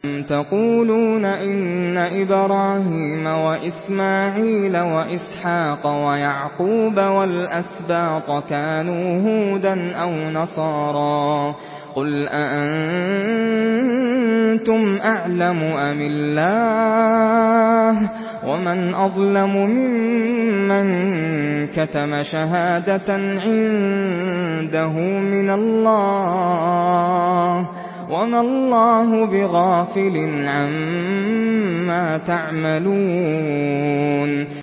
تقولون إن إبراهيم وإسماعيل وإسحاق ويعقوب والأسباط كانوا هودا أو نصارى قل أأنتم أعلم أم الله ومن أظلم ممن كتم شهادة عنده من الله وما الله بغافل عما تعملون